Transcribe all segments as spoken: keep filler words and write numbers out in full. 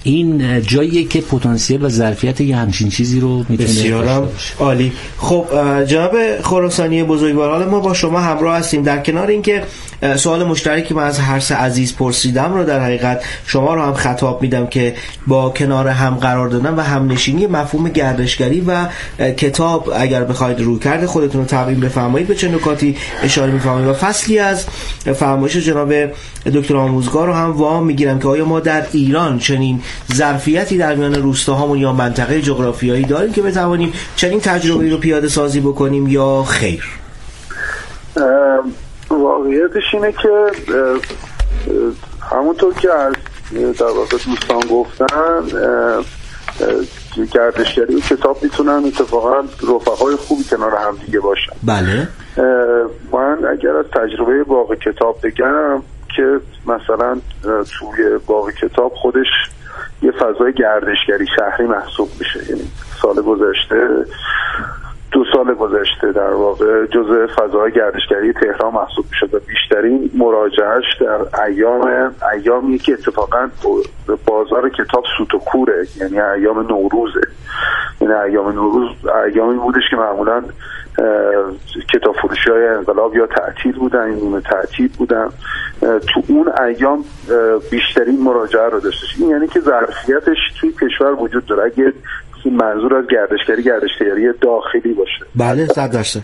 این جاییه که پتانسیل و ظرفیت یه همچین چیزی رو میتونه. بسیارم عالی. خب جناب خراسانی بزرگوار، حالا ما با شما همراه هستیم. در کنار اینکه سوال مشترکی من از هر سه عزیز پرسیدم رو در حقیقت شما رو هم خطاب میدم که با کنار هم قرار دادن و همنشینی مفهوم گردشگری و کتاب اگر بخواید رویکرد خودتون رو تعیین بفرمایید به چه نکاتی اشاره می‌فرمایید. و فصلی از فرمایش جناب دکتر آموزگار رو هم وام میگیرم که آیا ما در ایران چنین ظرفیتی در میان روستاهامون یا منطقه جغرافیایی داریم که بتوانیم چنین تجربه‌ای رو پیاده سازی بکنیم یا خیر؟ واقعیتش اینه که همونطور که از در واقع دوستان گفتن، گردشگری و کتاب میتونن اتفاقا رفقای خوبی کنار هم دیگه باشن. بله. من اگر از تجربه باغ کتاب بگم که مثلا توی باغ کتاب خودش یه فضای گردشگری شهری محسوب میشه. یعنی سال گذشته دو سال گذشته در واقع جزء فضای گردشگری تهران محسوب میشد و بیشترین مراجعهش در ایام ایامی که اتفاقا بازار کتاب سوت و کوره، یعنی ایام نوروزه. یعنی ایام نوروز ایامی بودش که معمولا کتاب فروشی های انقلاب یا تعطیل بودن، نیمه تعطیل بودن. تو اون ایام بیشترین مراجعه رو داشتش. این یعنی که ظرفیتش توی کشور وجود داره. اگه منظور از گردشگری گردشگری داخلی باشه. بله صد درصد.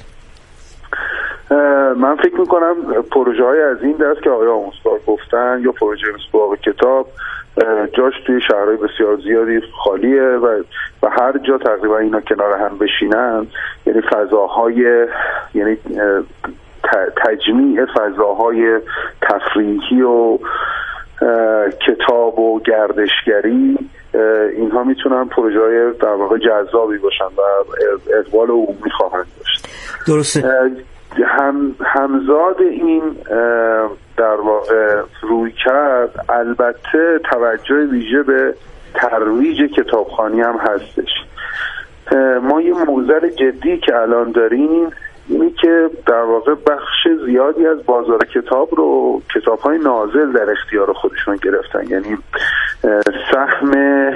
من فکر میکنم پروژه های از این دست که آقای آموزگار گفتن یا پروژه مثل باغ کتاب جاش توی شهرهای بسیار زیادی خالیه و و هر جا تقریبا اینا کنار هم بشینن، یعنی فضاهای یعنی تجمیع فضاهای تفریحی و کتاب و گردشگری، اینها میتونن پروژه های در واقع جذابی باشن و اقبال عمومی خواهند داشت. درسته. هم همزاد این در واقع روی کرد البته توجه ویژه به ترویج کتابخوانی هم هستش. ما یه موزل جدی که الان داریم اینی که در واقع بخش زیادی از بازار کتاب رو کتاب‌های نازل در اختیار خودشون گرفتن. یعنی سهم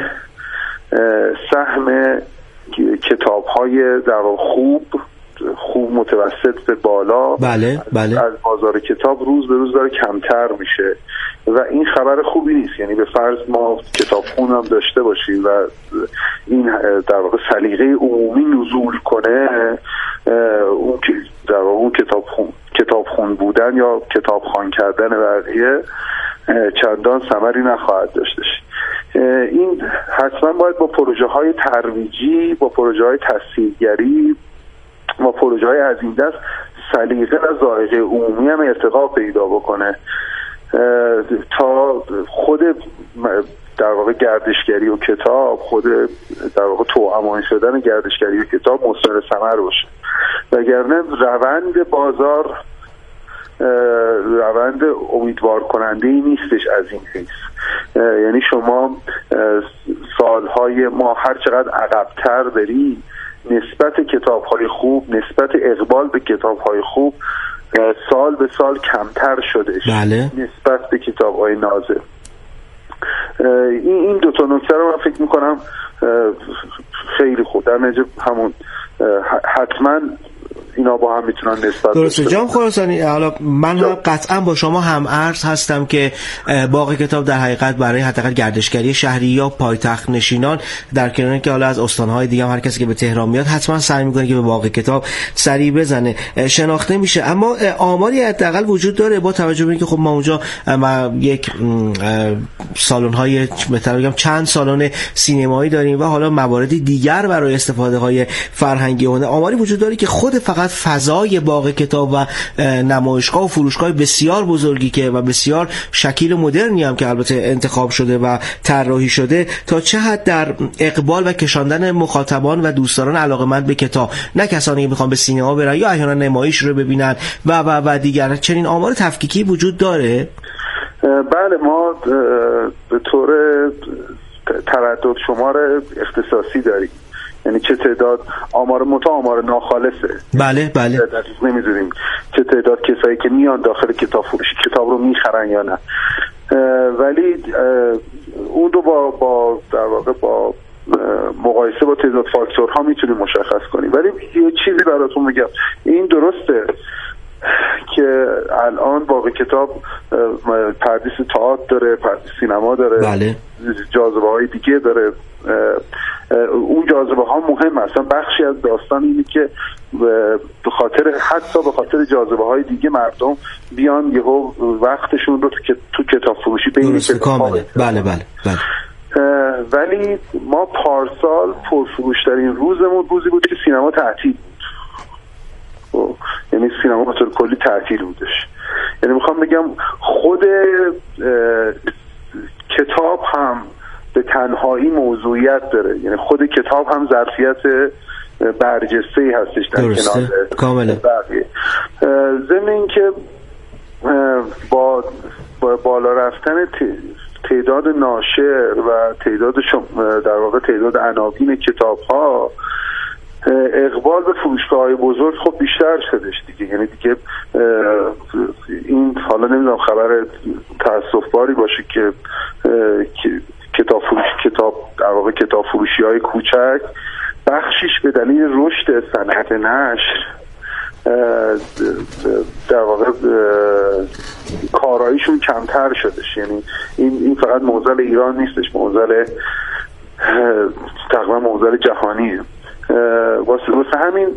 سهم کتاب‌های در واقع خوب خوب متوسط به بالا بله بله از بازار کتاب روز به روز داره کمتر میشه و این خبر خوبی نیست. یعنی به فرض ما کتابخون هم داشته باشیم و این در واقع سلیقه عمومی نزول کنه، اون در واقع اون کتابخون کتابخون بودن یا کتابخوان کردن بقیه چندان ثمری نخواهد داشتش. این حتما باید با پروژه های ترویجی، با پروژه های تسهیلگری، با پروژه های از این دست سلیقه و ذائقه عمومی هم ارتقا پیدا بکنه تا خود در واقع گردشگری و کتاب، خود در واقع توأمان شدن گردشگری و کتاب مثمر ثمر باشه. وگرنه روند بازار روند امیدوار کننده ای نیستش از این حیث. یعنی شما سالهای ما هر چقدر عقب‌تر بریم نسبت کتاب‌های خوب، نسبت اقبال به کتاب‌های خوب سال به سال کمتر شدش. بله. نسبت به کتاب‌های نازل. این این دو تا نکته رو من فکر می‌کنم خیلی خوب در نتیجه همون حتما اینا با هم میتونن نسبت درسته. جان خراسانی، حالا من قطعا با شما هم عرض هستم که باغ کتاب در حقیقت برای حداقل گردشگری شهری یا پایتخت نشینان در کنار که حالا از استان‌های دیگه هم هر کسی که به تهران میاد حتما سعی میکنه که به باغ کتاب سری بزنه، شناخته میشه. اما آماری حداقل وجود داره با توجه به اینکه خب ما اونجا ما یک سالن‌های مثلا بگم چند سالن سینمایی داریم و حالا موارد دیگر برای استفاده های فرهنگی و آماری وجود داره که خود فقط فضای باغ کتاب و نمایشگاه و فروشگاه بسیار بزرگی که و بسیار شکیل مدرنی هم که البته انتخاب شده و طراحی شده تا چه حد در اقبال و کشاندن مخاطبان و دوستداران علاقه‌مند به کتاب، نه کسانی که میخوان به سینما برن یا احیانا نمایش رو ببینن و و و دیگر، چنین آمار تفکیکی وجود داره؟ بله، ما به طور تردد شمار اختصاصی داریم. یعنی چه تعداد آمار متا آمار ناخالصه. بله بله. نمیدونیم چه تعداد کسایی که میان داخل کتاب فروشی کتاب رو میخرن یا نه. ولی اون رو با با در واقع با مقایسه با تعداد فاکتورها میتونیم مشخص کنیم. ولی یه چیزی براتون میگم، این درسته که الان باقی کتاب پردیس تئاتر داره، پردیس سینما داره، بله. جاذبه های دیگه داره. اون جاذبه ها مهم هستن. بخشی از داستان اینه که به خاطر حتی به خاطر جاذبه های دیگه مردم بیان یهو وقتشون رو تو, تو کتاب فروشی بین کتاب. بله بله بله. ولی ما پارسال پرفروشترین روزمون روزی بود که سینما تعطیل بود. یعنی سینما به طور کلی تعطیل بودش. یعنی میخوام بگم خود کتاب هم به تنهایی موضوعیت داره. یعنی خود کتاب هم ظرفیت برجسته‌ای هستش در کنار کاملا بقیه. ضمن این که با, با بالا رفتن تعداد ناشر و تعداد در واقع تعداد عناوین کتاب ها، اقبال به فروشگاه‌های بزرگ خب بیشتر شدش دیگه. یعنی دیگه این حالا نمیدونم خبر تأسف باری باشه که کتاب فروش کتاب در واقع کتاب فروشی‌های کوچک بخشیش به دلیل رشد صنعت نشر در واقع کاراییشون کمتر شدش. یعنی این این فقط معضل ایران نیستش، معضل تقریبا معضل جهانیه. واسه واسه همین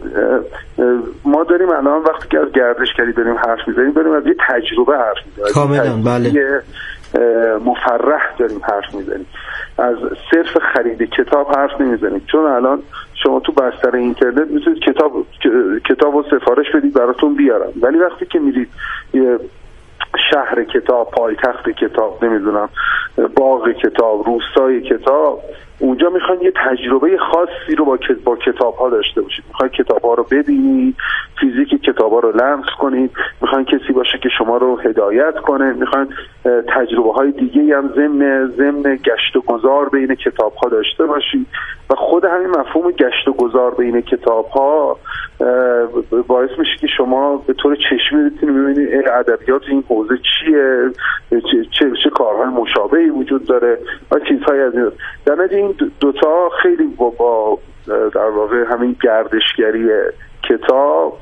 ما داریم الان وقتی که از گردشگری داریم حرف میزنیم داریم از یه تجربه حرف میزنیم، کاملا بله، مفرح داریم حرف میزنیم، از صرف خرید کتاب حرف نمیزنیم. چون الان شما تو بستر اینترنت میتونید کتاب کتاب رو سفارش بدید براتون بیارن، ولی وقتی که میرید یه شهر کتاب، پایتخت کتاب، نمیدونم باغ کتاب، روستای کتاب، اونجا میخواین یه تجربه خاصی رو با با کتاب ها داشته باشید. میخواین کتاب ها رو ببینید، فیزیک کتاب ها رو لمس کنید، میخواین کسی باشه که شما رو هدایت کنه، میخواین تجربه های دیگه هم ضمن ضمن گشت و گذار بین کتاب ها داشته باشید. و خود همین مفهوم گشت و گذار بین کتاب ها باعث میشه که شما به طور چشمی بتونید ببینید ادبیات این حوزه چیه، چه چه, چه کارهای مشابهی وجود داره و چیزهای از این. در نتیجه این دوتا خیلی با, با در واقع همین گردشگری کتاب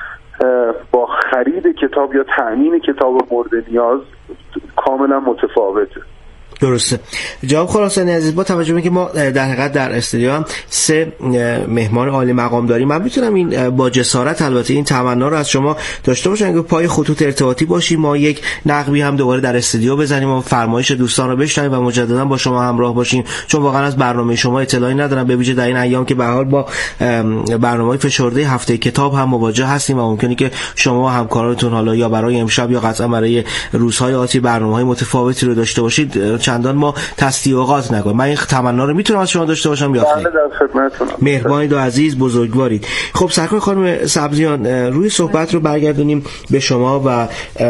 با خرید کتاب یا تأمین کتاب مورد نیاز کاملا متفاوته. درسته. جناب خراسانی عزیز، با توجه به اینکه ما در حقیقت در استودیو هم سه مهمان عالی مقام داریم، من میتونم این با جسارت البته این تمنا رو از شما داشته باشم که پای خطوط ارتباطی باشیم، ما یک نقبی هم دوباره در استودیو بزنیم و فرمایش دوستان رو بشنویم و مجددا با شما همراه باشیم، چون واقعا از برنامه شما اطلاعی ندارم، به ویژه در این ایام که به هر حال با برنامه‌های فشرده هفته کتاب هم مواجه هستیم و ممکنه که شما و همکارانتون حالا یا برای امشب یا قطعا برای روزهای آتی برنامه‌های متفاوتی رو داشته باشید، چندان ما تصدیق آغاز نکنیم. من این تمنا رو میتونم از شما داشته باشم یا خیر؟ بله، در خدمتتونم. مهربانید و عزیز، بزرگوارید. خب سرکار خانم سبزیان، روی صحبت رو برگردونیم به شما و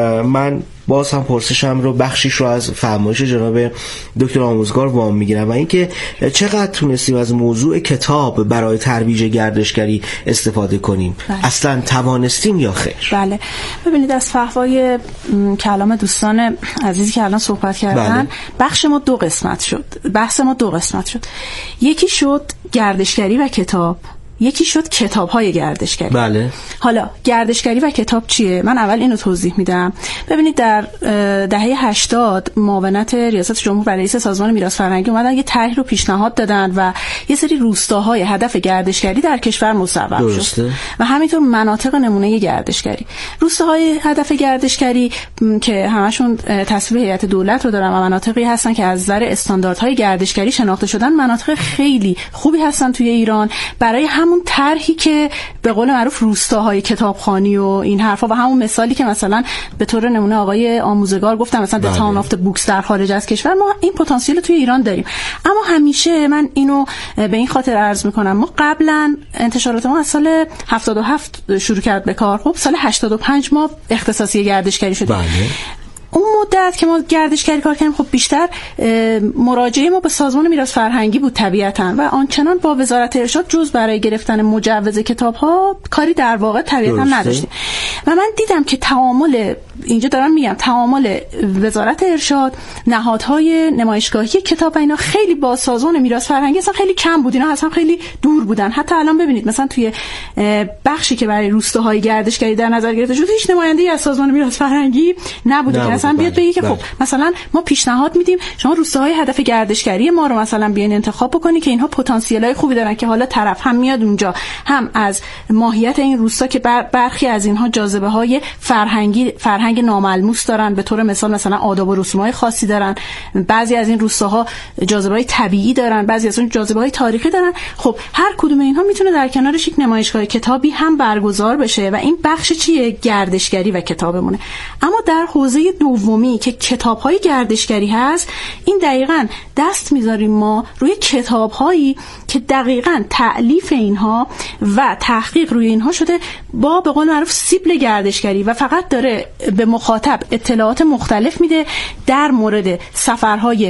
من باز هم پرسشم رو بخشیش رو از فرمایش جناب دکتر آموزگار وام میگیرم و اینکه چقدر تونستیم از موضوع کتاب برای ترویج گردشگری استفاده کنیم. بله. اصلا توانستیم یا خیر؟ بله، ببینید از فحوای کلام دوستان عزیزی که الان صحبت کردن، بله. بخش ما دو قسمت شد، بحث ما دو قسمت شد. یکی شد گردشگری و کتاب، یکی شد کتاب‌های گردشگری. بله. حالا گردشگری و کتاب چیه؟ من اول اینو توضیح میدم. ببینید در دهه هشتاد معاونت ریاست جمهور و رئیس سازمان میراث فرهنگی اومدن یه طرح رو پیشنهاد دادن و یه سری روستاهای هدف گردشگری در کشور مصوب شد و همینطور مناطق نمونه گردشگری. روستاهای هدف گردشگری که همشون تصویب هیئت دولت رو دارن و مناطقی هستن که از نظر استانداردهای گردشگری شناخته شدن، مناطق خیلی خوبی هستن توی ایران برای همون طرحی که به قول معروف روستاهای کتابخوانی و این حرفا و همون مثالی که مثلا به طور نمونه آقای آموزگار گفتم مثلا د تاون آف بوکس در خارج از کشور، ما این پتانسیل توی ایران داریم. اما همیشه من اینو به این خاطر عرض میکنم، ما قبلا انتشارات ما از سال هفتاد و هفت شروع کرد به کار، خب سال هشتاد و پنج ما اختصاصی گردشگری شدیم. بله. اون مدت که ما گردشگری کار کردیم خب بیشتر مراجعه ما به سازمان میراث فرهنگی بود طبیعتاً و آنچنان با وزارت ارشاد جز برای گرفتن مجوز کتاب‌ها کاری در واقع طبیعتاً نداشتیم. و من دیدم که تعامل، اینجا دارم میگم تعامل وزارت ارشاد، نهادهای نمایشگاهی کتاب و اینا خیلی با سازمان میراث فرهنگی اصلا خیلی کم بود، اینا اصلا خیلی دور بودن. حتی الان ببینید مثلا توی بخشی که برای روستاهای گردشگری در نظر گرفته شده هیچ نماینده‌ای از سازمان میراث فرهنگی نبوده که اصلا بیاد بگه که خب مثلا ما پیشنهاد میدیم شما روستاهای هدف گردشگری ما رو مثلا بیاین انتخاب بکنید که اینها پتانسیل‌های خوبی دارن که حالا طرف هم میاد اونجا هم از ماهیت این روستا که بر برخی از اینها جاذبه‌های فرهنگی فرهنگ ناملموس دارن، به طور مثال مثلا آداب و رسوم‌های خاصی دارن، بعضی از این روستاها جاذبه‌های طبیعی دارن، بعضی از اون جاذبه‌های تاریخی دارن. خب هر کدوم اینها میتونه در کنارش یک نمایشگاه کتابی هم برگزار بشه و این بخش چیه؟ گردشگری و کتابمونه. اما در حوزه دومی که کتاب‌های گردشگری هست، این دقیقاً دست می‌ذاریم ما روی کتاب‌هایی که دقیقاً تألیف اینها و تحقیق روی اینها شده با به قول معروف سیبل گردشگری و فقط داره به مخاطب اطلاعات مختلف میده در مورد سفرهای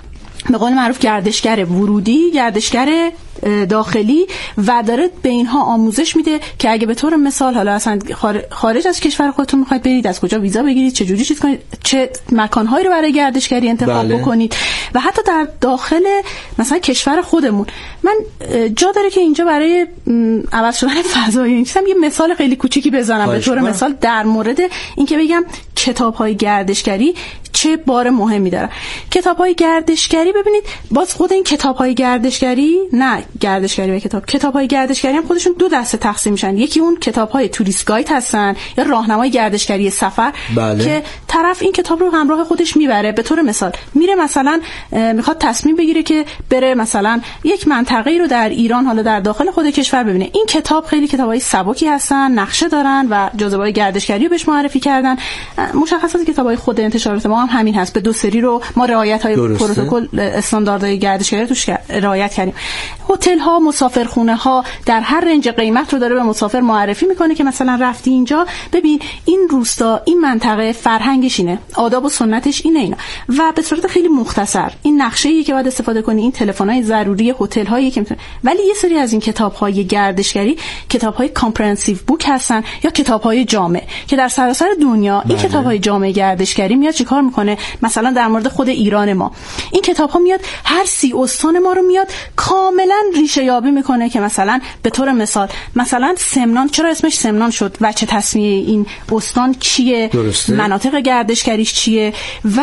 به قول معروف گردشگر ورودی، گردشگر داخلی و داره به اینها آموزش میده که اگه به طور مثال حالا اصلا خارج از کشور خودتون میخواید برید، از کجا ویزا بگیرید، چه جوری چیز کنید، چه مکانهایی رو برای گردشگری انتخاب بله. بکنید و حتی در داخل مثلا کشور خودمون. من جا داره که اینجا برای عوض شدن فضای این چیزم یه مثال خیلی کوچیکی بزنم به طور مثال در مورد اینکه بگم کتاب‌های گردشگری چه بار مهمی داره. کتاب‌های گردشگری ببینید باز خود این کتاب‌های گردشگری نه گردشگری و کتاب کتاب‌های گردشگری هم خودشون دو دسته تقسیم میشن. یکی اون کتاب‌های توریست گاید هستن یا راهنمای گردشگری سفر بله. که طرف این کتاب رو همراه خودش میبره. به طور مثال میره مثلا میخواد تصمیم بگیره که بره مثلا یک منطقه‌ای رو در ایران حالا در داخل خود کشور ببینه. این کتاب خیلی کتاب‌های سبکی هستن، نقشه دارن و جاذبه‌های گردشگری رو بهش معرفی کردن. مشخصات کتاب‌های خود انتشارات ما هم همین هست. به دو سری رو ما رعایت‌های پروتکل استانداردهای گردشگری توش رعایت کردیم. هتل‌ها، مسافرخونه‌ها در هر رنج قیمت رو داره به مسافر معرفی میکنه که مثلا رفتی اینجا ببین این روستا، این منطقه فرهنگش اینه، آداب و سنتش اینه اینا و به صورت خیلی مختصر این نقشه‌ای که باید استفاده کنی، این تلفن‌های ضروری هتل‌هایی که میتونه. ولی یه سری از این کتاب‌های گردشگری کتاب‌های کامپرهنسیو بوک هستن یا کتاب‌های جامع که در سراسر دنیا بله. این کتاب‌های جامع گردشگری میاد چیکار میکنه؟ مثلا در مورد خود ایران ما این کتاب‌ها میاد هر سی استان ما رو میاد کاملا ریشه یابی میکنه که مثلا به طور مثال مثلا سمنان چرا اسمش سمنان شد و چه تسمیه این استان چیه، درسته. مناطق گردشگریش چیه و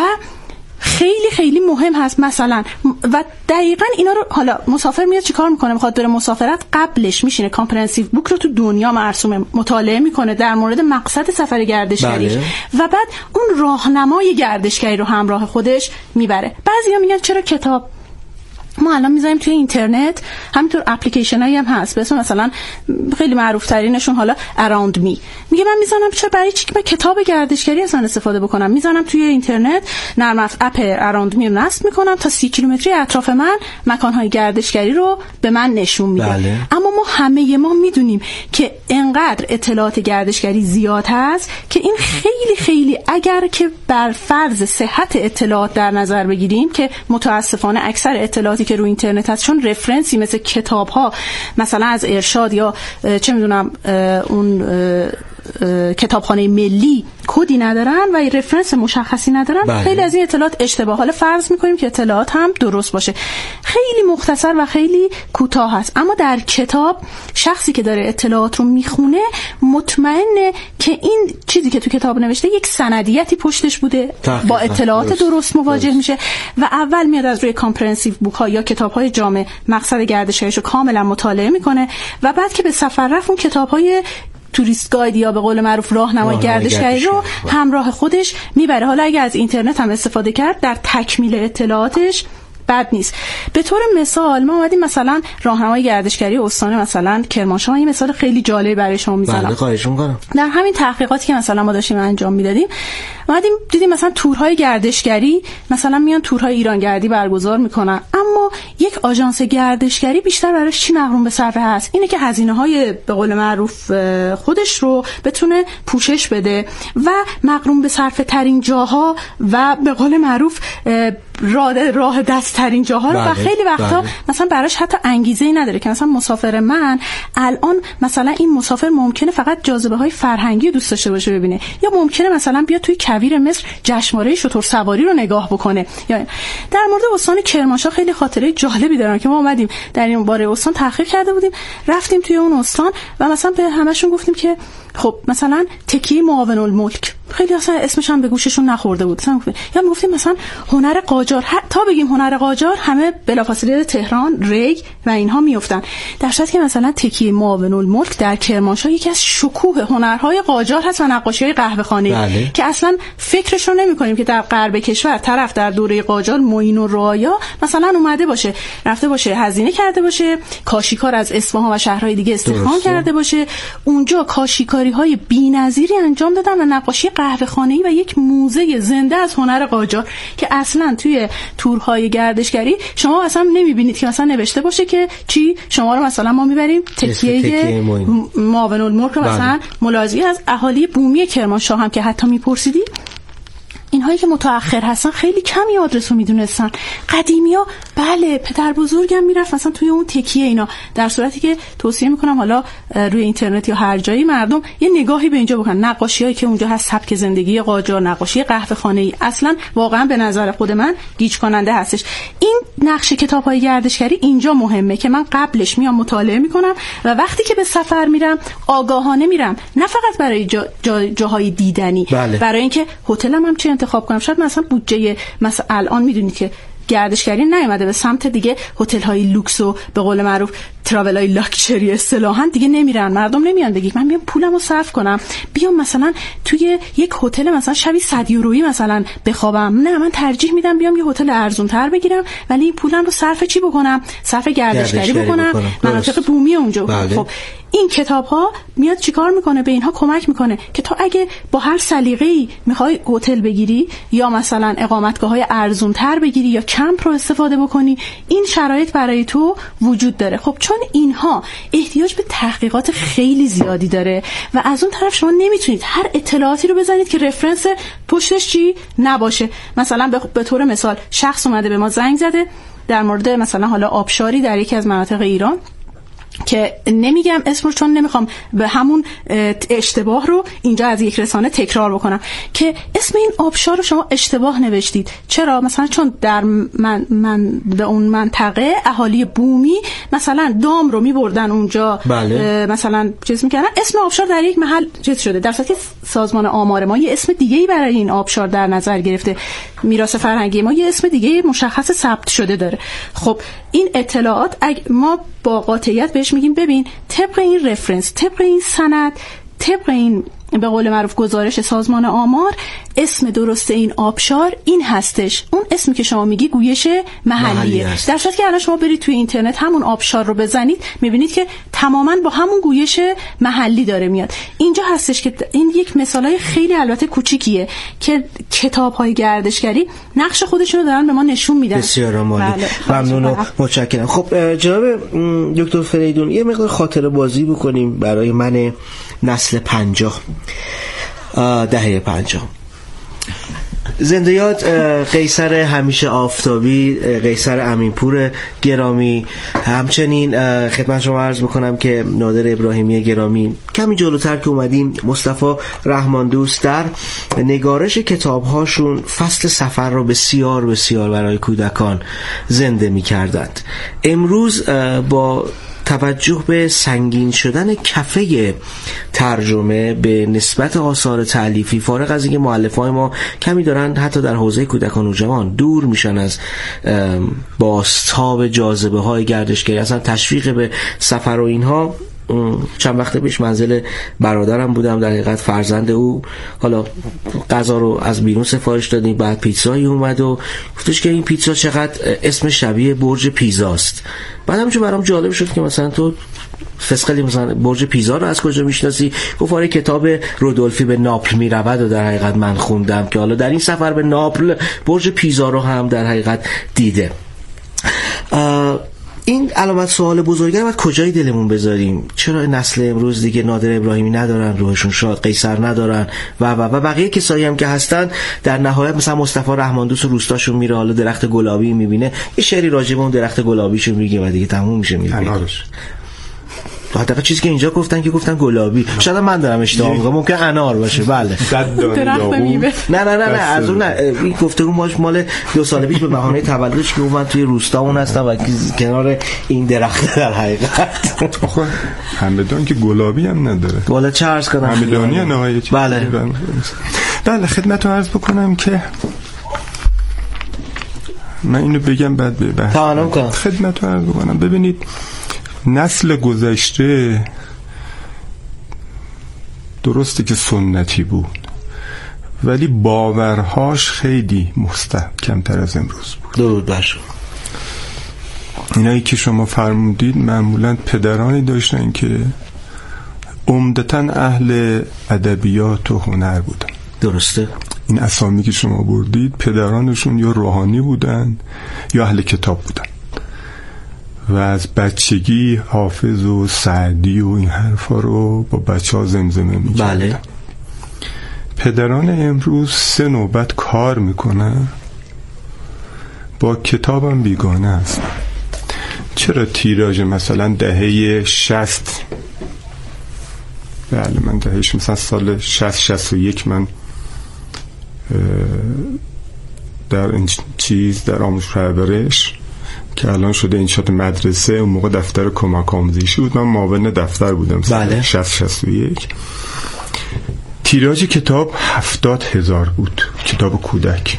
خیلی خیلی مهم هست مثلا و دقیقاً اینا رو حالا مسافر میاد چیکار میکنه؟ میخواد بره مسافرت، قبلش میشینه کامپرهنسیو بوک رو تو دنیا مرسوم مطالعه میکنه در مورد مقصد سفر گردشگری بله. و بعد اون راهنمای گردشگری رو همراه خودش میبره. بعضیا میگن چرا کتاب؟ ما الان میذاریم توی اینترنت، همینطور اپلیکیشن هایی هم هست به اسم مثلا خیلی معروف ترینشون حالا اراوند می، میگه من میذارم چرا برای چی که کتاب گردشگری اصلا استفاده بکنم، میذارم توی اینترنت نرم افزار اپ اراوند می رو نصب میکنم تا سی کیلومتری اطراف من مکانهای گردشگری رو به من نشون میده بله. اما ما همه ما میدونیم که انقدر اطلاعات گردشگری زیاد هست که این خیلی خیلی اگر که بر فرض صحت اطلاعات در نظر بگیریم که متاسفانه اکثر اطلاعاتی که روی اینترنت هست چون رفرنسی مثل کتاب ها مثلا از ارشاد یا چه میدونم اون کتابخانه ملی کدی ندارن و رفرنس مشخصی ندارن بله. خیلی از این اطلاعات اشتباه. حالا فرض میکنیم که اطلاعات هم درست باشه، خیلی مختصر و خیلی کوتاه هست، اما در کتاب شخصی که داره اطلاعات رو میخونه مطمئنه که این چیزی که تو کتاب نوشته یک سندیتی پشتش بوده تحقیق. با اطلاعات درست, درست مواجه درست. میشه و اول میاد از روی کامپرهنسیو بوک ها یا کتاب های جامع مقصد گردشگریشو کاملا مطالعه میکنه و بعد که به سفر رفت اون کتاب های توریست گاید یا به قول معروف راهنمای گردشگری رو همراه خودش میبره. حالا اگه از اینترنت هم استفاده کرد در تکمیل اطلاعاتش بد نیست. به طور مثال ما اومدیم مثلا راهنمای گردشگری استان مثلا کرمانشاه، این مثال خیلی جالب برای شما میزنم. بله خواهش می‌کنم. در همین تحقیقاتی که مثلا ما داشتیم انجام میدادیم اومدیم دیدیم مثلا تورهای گردشگری مثلا میان تورهای ایرانگردی برگزار میکنن، اما یک آژانس گردشگری بیشتر براش چی مقرون به صرفه هست؟ اینه که هزینه‌های به قول معروف خودش رو بتونه پوشش بده و مقرون به صرفه ترین جاها و به قول معروف راه راه دست ترین جاها رو و خیلی وقتا بله. مثلا براش حتی انگیزه‌ای نداره که مثلا مسافر من الان مثلا این مسافر ممکنه فقط جاذبه‌های فرهنگی دوست داشته باشه ببینه، یا ممکنه مثلا بیاد توی کویر مصر جشنواره شتر سواری رو نگاه بکنه. یا در مورد استان کرمانشاه خیلی خاطره جالبی دارم که ما اومدیم در این باره استان تحقیق کرده بودیم، رفتیم توی اون استان و مثلا به همشون گفتیم که خب مثلا تکیه معاون الملک، خیلی اصلا اسمش هم به گوششون نخورده بود، مثلا یا گفتیم مثلا هنر قاجار، تا بگیم هنر قاجار همه بلافاصله تهران، ریگ و اینها میافتن، در صورتی که مثلا تکیه معاون الملک در کرمانشاه یکی از شکوه هنرهای قاجار هست و نقاشی‌های قهوه‌خانه‌ای بله. که اصلا فکرش رو نمی‌کنیم که در غرب کشور طرف در دوره قاجار معین و رعایا مثلا اومده باشه، رفته باشه، هزینه کرده باشه، کاشیکار از اصفهان و شهرهای دیگه استخدام کرده باشه، اونجا کاشیکاری‌های بی‌نظیری انجام دادن و نقاشی قهوه‌خانه‌ای و یک موزه زنده از هنر قاجار که اصلا توی تورهای گردشگری شما اصلا نمی‌بینید که مثلا نوشته باشه که چی شما رو مثلا ما می‌بریم تکیه معاون الملک رو مثلا ملاحظه از اهالی بومی کرمانشاه هم که حتی می‌پرسیدی اینهایی که متأخر هستن خیلی کمی آدرس رو میدونستن. قدیمی‌ها بله پدر بزرگم میرفت مثلا توی اون تکیه اینا، در صورتی که توصیه میکنم حالا روی اینترنت یا هر جایی مردم یه نگاهی به اینجا بکنن، نقاشیایی که اونجا هست، سبک زندگی قاجار، نقاشی قهوه‌خانه‌ای، اصلا واقعا به نظر خود من گیج کننده هستش. این نقش کتاب‌های گردشگری اینجا مهمه که من قبلش میام مطالعه میکنم و وقتی که به سفر میرم آگاهانه میرم، نه فقط برای جا، جا، جاهای دیدنی بله. برای اینکه هتلم هم چه انتخاب کنم. شاید مثلا بودجه مثلا الان میدونید که گردشگری نیومده به سمت دیگه هتل های لوکس و به قول معروف تراول های لاکچری اصطلاحاً دیگه نمیرن، مردم نمیان بگید من بیام پولمو صرف کنم بیام مثلا توی یک هتل مثلا شبی صد یورویی مثلا بخوابم، نه من ترجیح میدم بیام یه هتل ارزون تر بگیرم ولی این پولم رو صرف چی بکنم؟ صرف گردشگری بکنم, بکنم. مناطق بومی اونجا بله. خب این کتاب ها میاد چیکار میکنه؟ به اینها کمک میکنه که تو اگه با هر سلیقه‌ای میخوای هتل بگیری یا مثلا اقامتگاه های ارزون تر بگیری یا کمپ رو استفاده بکنی، این شرایط برای تو وجود داره. خب چون اینها احتیاج به تحقیقات خیلی زیادی داره و از اون طرف شما نمیتونید هر اطلاعاتی رو بزنید که رفرنس پشتش چی نباشه. مثلا به طور مثال شخص اومده به ما زنگ زده در مورد مثلا حالا آبشاری در یکی از مناطق ایران که نمیگم اسم رو چون نمیخوام به همون اشتباه رو اینجا از یک رسانه تکرار بکنم که اسم این آبشار رو شما اشتباه نوشتید. چرا؟ مثلا چون در من, من به اون منطقه اهالی بومی مثلا دام رو میبردن اونجا بله. مثلا چیز میکردن، اسم آبشار در یک محل چیز شده، در صورتی که سازمان آمار ما یه اسم دیگه‌ای برای این آبشار در نظر گرفته، میراث فرهنگی ما یه اسم دیگه مشخص ثبت شده داره. خب این اطلاعات ما با قاطعیت بهش میگیم ببین طبق این رفرنس، طبق این سند، طبق این به قول معروف گزارش سازمان آمار اسم درست این آبشار این هستش. اون اسمی که شما میگی گویش محلیه، در صورتی که الان شما برید توی اینترنت همون آبشار رو بزنید میبینید که تماما با همون گویش محلی داره میاد. اینجا هستش که این یک مثالای خیلی البته کوچیکیه که کتاب‌های گردشگری نقش خودشون رو دارن به ما نشون میدن. بسیار عالی، ممنون و متشکرم. خب جناب دکتر فریدون یه مقدار خاطره بازی بکنیم برای من نسل پنجاه، دهه پنجاه. زنده یاد قیصر همیشه آفتابی، قیصر امینپور گرامی، همچنین خدمت شما عرض بکنم که نادر ابراهیمی گرامی. کمی جلوتر که اومدیم مصطفی رحمان دوست در نگارش کتابهاشون فصل سفر رو بسیار بسیار برای کودکان زنده می کردند. امروز با توجه به سنگین شدن کفه ترجمه به نسبت آثار تالیفی، فارغ از اینکه مؤلفه‌های ما کمی دارن حتی در حوزه کودکان و جوان دور میشن از بازتاب جاذبه های گردشگری، اصلا تشویق به سفر و اینها. چند وقت پیش منزل برادرم بودم، در حقیقت فرزند او حالا غذا رو از بیرون سفارش دادیم، بعد پیتزایی اومد و گفتش که این پیتزا چقدر اسم شبیه برج پیزاست. بعدم چون برام جالب شد که مثلا تو فسقلی مثلا برج پیزا رو از کجا میشناسی؟ گفت آره کتاب رودولفی به ناپل میرود و در حقیقت من خوندم که حالا در این سفر به ناپل برج پیزا رو هم در حقیقت دیده. این علامت سوال بزرگه رو باید کجای دلمون بذاریم؟ چرا نسل امروز دیگه نادر ابراهیمی ندارن، روحشون شاد، قیصر ندارن و و و بقیه کسایی هم که هستن، در نهایت مثلا مصطفی رحماندوست روستاشون میره حالا درخت گلابی میبینه، یه شعری راجع به اون درخت گلابیشون میگه و دیگه تموم میشه میگه انارش. حتی چیزی که اینجا گفتن که گفتن گلابی، شاید من دارم اشتباه میکنم، ممکن انار باشه. بله درخت میوه. نه نه نه نه از اون نه، این گفتگو ماش مال دو سال پیش به بهانه تولدش که من توی روستامون هستم و کنار این درخت در حقیقت. آخه همدان که گلابی هم نداره. والا چه عرض کنم؟ همدانی نه چیزی. بله. بله خدمتتون عرض بکنم که من اینو بگم بعد به بحث. تمام کنم. خدمتتون عرض بکنم ببینید نسل گذشته درسته که سنتی بود ولی باورهاش خیلی مستحکم‌تر از امروز بود. درود بر شما. اینایی که شما فرمودید معمولاً پدرانی داشتن که عمدتاً اهل ادبیات و هنر بودن. درسته. این اسامی که شما بردید پدرانشون یا روحانی بودن یا اهل کتاب بودن و از بچگی حافظ و سعدی و این حرفا رو با بچه ها زمزمه می کردن. بله. پدران امروز سه نوبت کار میکنن با کتابم بیگانه هستن. چرا تیراژ مثلا دهه شصت، بله من دههش مثلا سال شصت شصت و یک من در این چیز در آموزش پرورش که الان شده انشاءات مدرسه، اون موقع دفتر کمک آموزشی بود، من معاون دفتر بودم. بله. شصت شصت و یک تیراژ کتاب هفتاد هزار بود، کتاب کودک.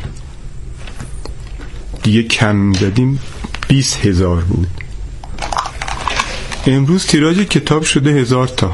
دیگه کم دادیم بیست هزار بود. امروز تیراژ کتاب شده هزار تا.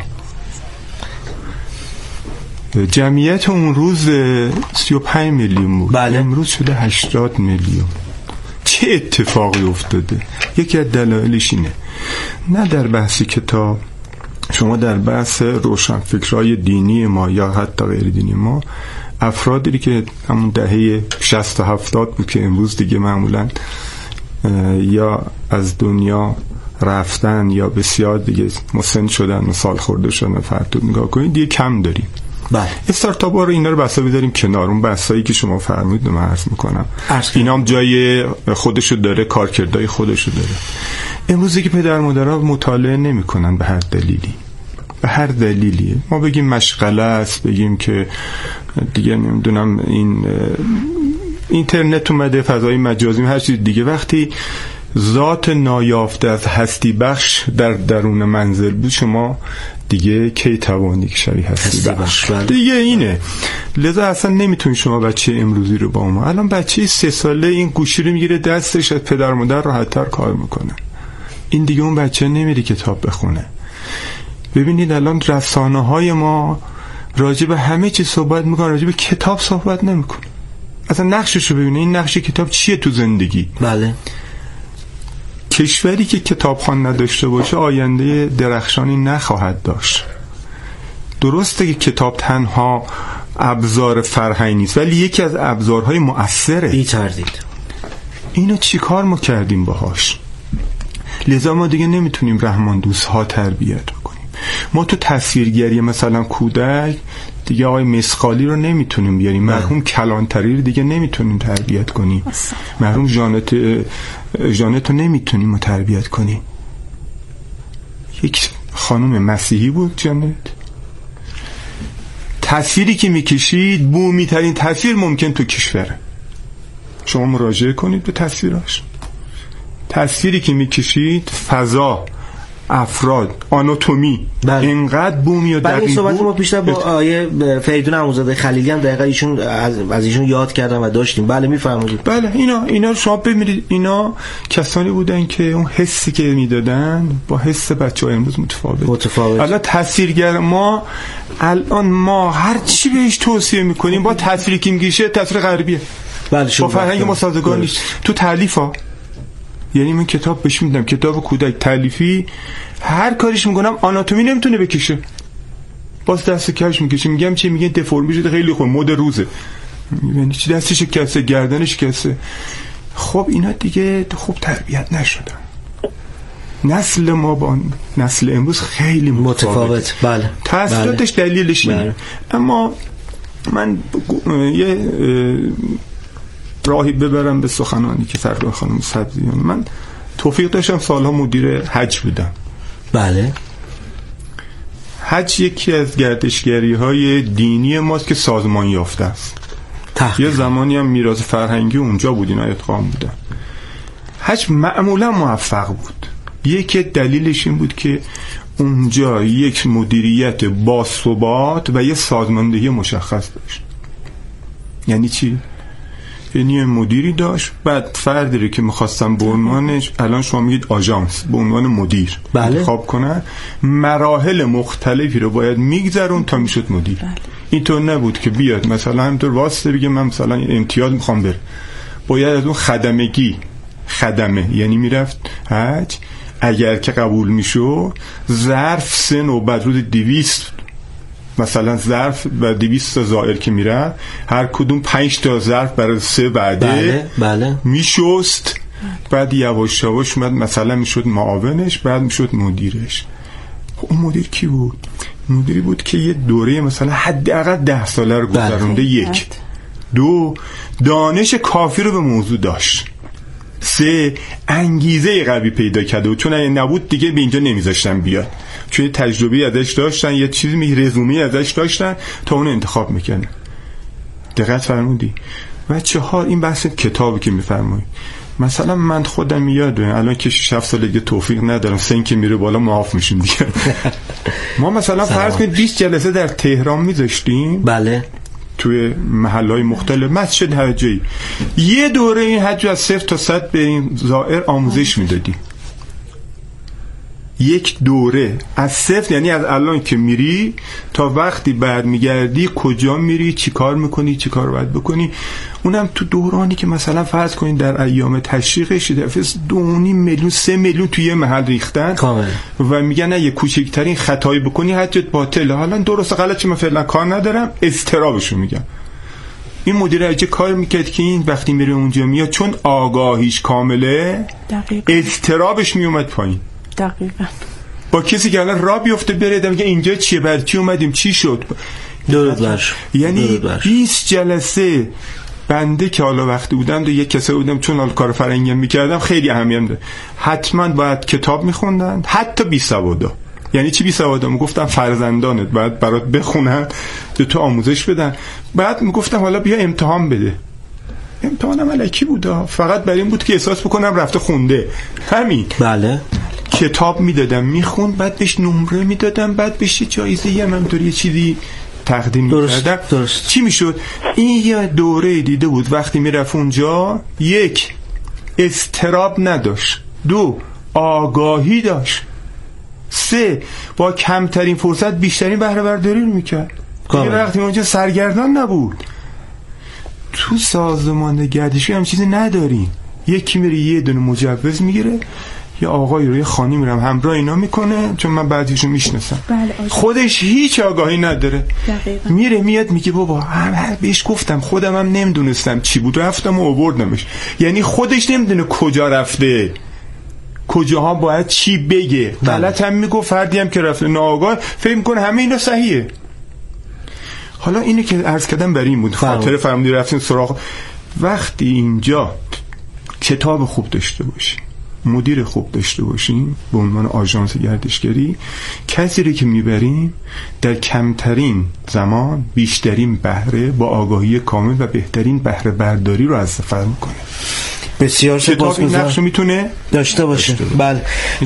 جمعیت اون روز سی و پنج میلیون بود. بله. امروز شده هشتاد میلیون. چه اتفاقی افتاده؟ یکی از دلایلش اینه، نه در بحث کتاب، شما در بحث روشنفکرهای دینی ما یا حتی غیر دینی ما، افرادی که همون دهه شصت و هفتاد بود که امروز دیگه معمولا یا از دنیا رفتن یا بسیار دیگه مسن شدن و سال خورده شدن، فرتود نگاه کنید دیگه کم داریم. بله. استارتاپ ها رو اینا رو بحثا بذاریم کنار، اون بحثایی که شما فرمودید رو من عرض میکنم، اینا هم جای خودشو داره، کارکردهای خودشو داره. امروزی که پدر مادرها مطالعه نمیکنن به هر دلیلی، به هر دلیلی، ما بگیم مشغله است، بگیم که دیگه نمیدونم این اینترنت اومده، فضای مجازی، هر چیز دیگه، وقتی ذات نایافته از هستی بخش در درون منزل بود، شما دیگه کی توانی که شبیه هستی بخش دیگه اینه. لذا اصلا نمیتونی شما بچه امروزی رو با ما، الان بچه سه ساله این گوشی رو میگیره دستش، از پدر مادر راحت‌تر کار میکنه. این دیگه اون بچه نمیره کتاب بخونه. ببینید الان رسانه های ما راجع به همه چی صحبت میکنن، راجع به کتاب صحبت نمیکنه. اصلا نقشش رو ببینید، این نقش کتاب چیه تو زندگی. بله. کشوری که کتابخوان نداشته باشه آینده درخشانی نخواهد داشت. درسته که کتاب تنها ابزار فرهنگی نیست ولی یکی از ابزارهای مؤثره. بی تردید. اینو چی کار ما کردیم باهاش؟ لذا ما دیگه نمیتونیم رحمان دوست ها تربیت بکنیم. ما تو تصویرگری مثلا کودک دیگه آقای مسقالی رو نمیتونیم بیاریم، مرحوم کلانتری رو دیگه نمیتونیم تربیت کنیم، مرحوم ژانت ژانت رو نمیتونیم تربیت کنیم. یک خانم مسیحی بود ژانت، تصویری که میکشید بومی ترین تصویر ممکن تو کشوره. شما مراجعه کنید به تصویراش، تصویری که میکشید، فضا، افراد، آناتومی، بله. اینقدر بومی و دقیق. این صحبت ما پیشتر با آیه فریدون عموزاده خلیلی هم دقیقاً ایشون از, از ایشون یاد کردم و داشتیم. بله میفرمایید. بله اینا اینا رو شما ببینید، اینا کسانی بودن که اون حسی که میدادن با حس بچه‌ها امروز متفاوت متفاوت. الان تصویرگر ما الان ما هر چی بهش توصیه میکنیم با تصویری که میگیشه تصویر غربیه. بله با فرهنگ ما سازگار نیست. تو تالیفا، یعنی من کتاب بهش میدم، کتاب کودک تالیفی، هر کاریش میکنم آناتومی نمیتونه بکشه، باز دست کش میکشه، میگم چی؟ میگه دفرمی شده، خیلی خوب، مد روزه، یعنی چی؟ دستش کسه، گردنش کسه. خب اینا دیگه خوب تربیت نشدن. نسل ما با نسل امروز خیلی متفاوت. بله تأثیراتش بله. دلیلش اینه بله. اما من یه راهی ببرم به سخنانی که فردا خانم سبزیان، من توفیق داشتم سالها مدیر حج بودم. بله. حج یکی از گردشگری های دینی ماست که سازمان یافته است. تحقیق. یه زمانی هم میراث فرهنگی اونجا بود، اینا ادغام بودن. حج معمولا موفق بود. یکی دلیلش این بود که اونجا یک مدیریت باثبات و یه سازماندهی مشخص داشت. یعنی چی؟ یعنی مدیری داشت، بعد فردی رو که می‌خواستم به عنوانش، الان شما میگید آژانس، به عنوان مدیر بله. انتخاب کنن، مراحل مختلفی رو باید میگذرون تا میشد مدیر. بله. اینطور نبود که بیاد مثلا همینطور واسطه بگه من مثلا امتیاز میخوام بر، باید از اون خدمگی، خدمه یعنی میرفت حج، اگر که قبول میشو ظرف سه نوبت روز دویست مثلا ظرف و دویست تا زائر که میره، هر کدوم پنج تا ظرف برای سه بعده بله بله میشست، بعد یواش یواش اومد مثلا میشد معاونش، بعد میشد مدیرش. اون مدیر کی بود؟ مدیری بود که یه دوره مثلا حداقل ده ساله رو گذرونده. یک دو دانش کافی رو به موضوع داشت. سه انگیزه قوی پیدا کرده و چون اگه نبود دیگه به اینجا نمیذاشتن بیاد، چون یه تجربه ازش داشتن، یه چیزی می رزومه ازش داشتن تا اون انتخاب میکنه. دقت فرمودی؟ و چهار این بحث کتابی که میفرمایی، مثلا من خودم یادم الان که شش هفت سال دیگه توفیق ندارم، سن که میره بالا معاف میشیم دیگه. ما مثلا فرض کنید بیست جلسه در تهران میذاشتیم بله توی محلهای مختلف، مسجد حجی، یه دوره این حج از صفر تا صد به این زائر آموزش میدادیم. یک دوره از صفر، یعنی از الان که میری تا وقتی بعد میگردی کجا میری، چی کار میکنی، چی کار باید بکنی. اونم تو دورانی که مثلا فرض کنید در ایام تشریقش دفعه دو نیم میلیون سه میلیون توی یه محل ریختن کامل و میگن نه یه کوچکترین خطایی بکنی حجت باطله. حالا درست غلط چه من فعلا کار ندارم، اضطرابشو میگم. این مدیر حج کار میکرد که این وقتی میره اونجا میاد چون آگاهیش کامله دقیقاً اضطرابش میومد پایین. دقیقاً با کسی که الان راه بیفته بره میگه اینجا چیه، بر چی اومدیم، چی شد. درود بر. یعنی بیست جلسه بنده که حالا وقتی بودم دو یک کسی بودم، چون حالا کار فرنگی میکردم خیلی اهمیت داره، حتما باید کتاب میخوندن، حتی بی سوادا. یعنی چی بی سوادا؟ میگفتم فرزندانت باید برات بخونن، به تو آموزش بدن. بعد میگفتم حالا بیا امتحان بده. امتحانم الکی بوده، فقط برای این بود که احساس بکنم رفته خونده. همین. بله. کتاب میدادم میخوند، بعد بهش نمره میدادم، بعد بهش جایزه یه همینطوری یه چیزی تقدیم میکردم. درست. چی میشد؟ این یه دوره دیده بود وقتی میرفت اونجا، یک اضطراب نداشت، دو آگاهی داشت، سه با کمترین فرصت بیشترین بهره برداری رو میکرد. یه وقتی اونجا سرگردان نبود. تو سازمان گردشی هم چیزی نداریم. یکی میره یه دونه مجوز میگیره، یه آقایی رو یه خانی میرم همراه اینا میکنه، چون من بعدیشو میشناسم. بله خودش هیچ آگاهی نداره. دقیقا. میره میاد میگه بابا هم بهش گفتم، خودم هم نمیدونستم چی بود، رفتم و آوردمش. یعنی خودش نمیدونه کجا رفته، کجاها باید چی بگه. غلط هم میگه، فردی هم که رفته ناآگاه فکر میکنه همه اینا صحیحه. حالا اینه که عرض کردم برای این بود، خاطر فرمودی رفتیم سراغ. وقتی اینجا کتاب خوب داشته باشی، مدیر خوب داشته باشیم به عنوان آژانس گردشگری، کسی رو که میبریم در کمترین زمان بیشترین بهره با آگاهی کامل و بهترین بهره برداری رو از سفر میکنه. بسیار سپاسگزارم. این نقش میتونه داشته باشه. بله.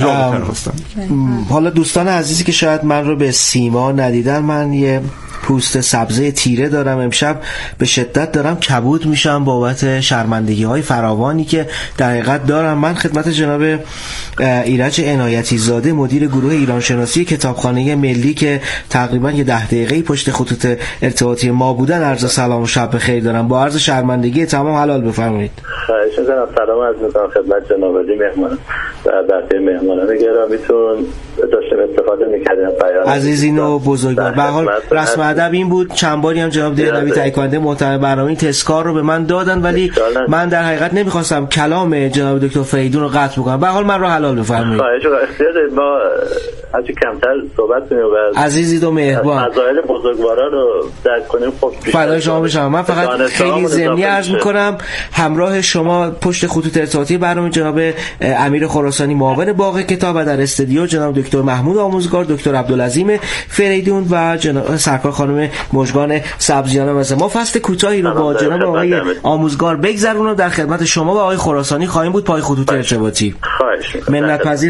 حالا دوستان عزیزی که شاید من رو به سیما ندیدن، من یه پوست سبزه تیره دارم، امشب به شدت دارم کبود میشم بابت شرمندگی های فراوانی که در حقیقت دارم. من خدمت جناب ایرج عنایتی زاده، مدیر گروه ایران شناسی کتابخانه ملی که تقریبا یه ده دقیقه پشت خطوط ارتباطی ما بودن، عرض سلام و شب بخیر دارم. با عرض شرمندگی تمام حلال بفرمایید. خواهش می‌کنم. سلام عرض می‌کنم خدمت جناب علی مهمان و بقیه مهمانان گرامیتون. داشتم استفاده می‌کردم پیام عزیزین و بزرگوار. به هر حال رسم ادب این بود. چند باری هم جناب دهلوی تهیه کننده محتوای برنامه تذکار رو به من دادن، ولی من در حقیقت نمیخواستم کلام جناب دکتر فریدون رو قطع بکنم. به هر حال من رو حلال بفرمایید. خواهش می‌کنم ما هرچی کمتر صحبت کنیم و عزیزید و مهربان مسائل بزرگوارا رو درک کنیم. خب فدای شما بشم. من فقط خیلی ضمنی عرض میکنم همراه شما پشت خطوط ارتباطی برنامه جناب امیر خراسانی معاون باغ کتاب و در استودیو جناب دکتر محمود آموزگار، دکتر عبدالعظیم فریدون و جناب سرکار خانم مژگان سبزیان. مثلا ما فصل کوتاهی رو با جناب آقای آموزگار بگذرونم، در خدمت شما و آقای خراسانی خواهیم بود پای خطوط ارتباطی. خواهش می‌کنم. منت